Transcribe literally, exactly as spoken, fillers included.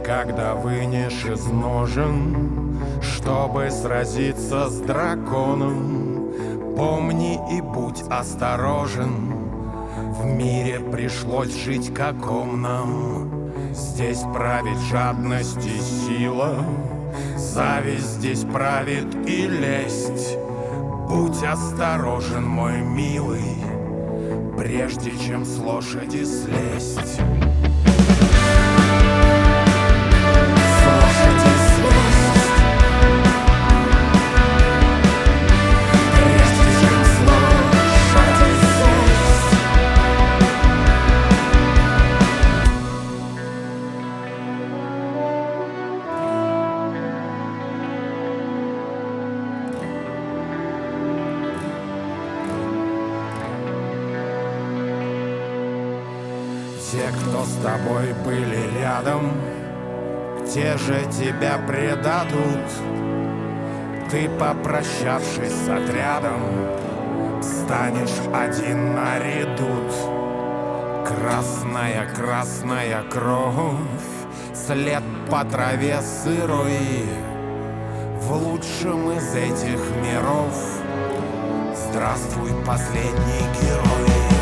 когда вынешь из ножен, чтобы сразиться с драконом. Помни и будь осторожен, в мире пришлось жить, каком нам. Здесь правит жадность и сила, зависть здесь правит и лесть. Будь осторожен, мой милый, прежде чем с лошади слезть. Те, кто с тобой были рядом, те же тебя предадут. Ты, попрощавшись с отрядом, станешь один на редут. Красная, красная кровь, след по траве сырой. В лучшем из этих миров здравствуй, последний герой.